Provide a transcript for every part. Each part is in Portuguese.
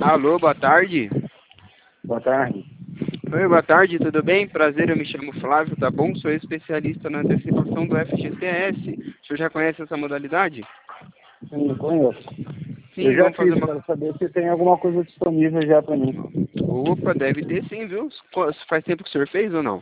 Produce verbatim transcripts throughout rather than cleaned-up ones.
Alô, boa tarde. Boa tarde. Oi, boa tarde, tudo bem? Prazer, eu me chamo Flávio, tá bom? Sou especialista na antecipação do F G T S. O senhor já conhece essa modalidade? Sim, conheço. Sim, Eu já vamos fazer fiz uma... para saber se tem alguma coisa disponível já para mim. Opa, deve ter sim, viu? Qu- Faz tempo que o senhor fez ou não?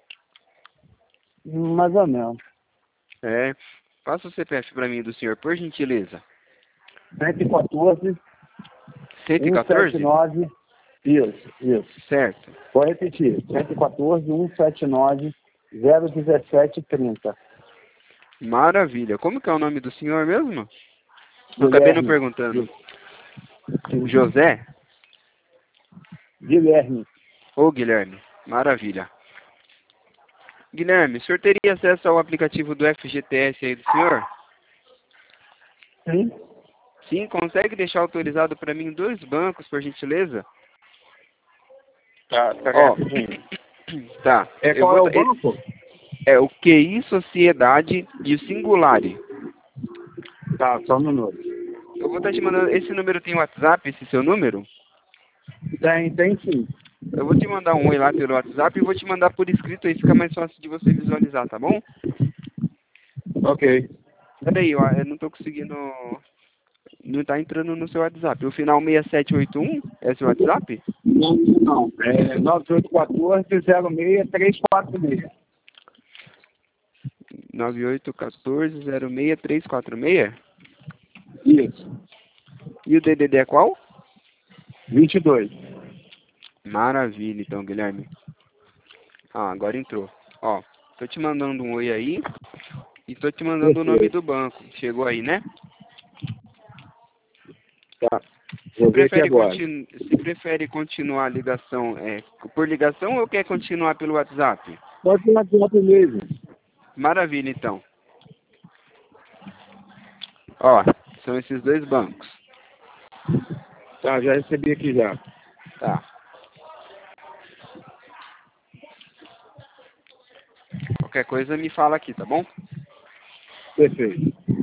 Mais ou menos. É. Passa o C P F para mim do senhor, por gentileza. cento e quatorze, cento e cento e setenta e quatorze? nove. Isso, isso. Certo. Vou repetir. cento e quatorze, cento e setenta e nove, zero dezessete trinta. Maravilha. Como que é o nome do senhor mesmo? Eu acabei não Guilherme. perguntando. José Guilherme. ou Guilherme? Maravilha. Guilherme, o senhor teria acesso ao aplicativo do F G T S aí do senhor? Sim? Sim, consegue deixar autorizado para mim dois bancos, por gentileza? Tá, tá Ó, rapidinho. tá. É, Eu qual vou é o dar- é, banco? é o Q I Sociedade e o Singulari. Tá, só um minuto. Eu vou estar te mandando. Esse número tem WhatsApp, esse seu número? Tem, tem sim. Eu vou te mandar um oi lá pelo WhatsApp e vou te mandar por escrito aí, fica mais fácil de você visualizar, tá bom? Ok. Peraí, eu, eu não tô conseguindo. Não tá entrando no seu WhatsApp. O final seis sete oito um é seu WhatsApp? Não, não. É nove oito um quatro, zero seis três quatro seis. nove oito um quatro zero seis três quatro seis? Isso. E o D D D é qual? vinte e dois. Maravilha, então, Guilherme. Ah, agora entrou. Ó, tô te mandando um oi aí e tô te mandando o nome Perfeito. do banco. Chegou aí, né? Tá. Se Vou ver aqui prefere, agora. continu... Se prefere continuar a ligação é, por ligação ou quer continuar pelo WhatsApp? Pode ir na conta mesmo. Maravilha, então. Ó, são esses dois bancos. Tá, já recebi aqui já. Tá. Qualquer coisa me fala aqui, tá bom? Perfeito.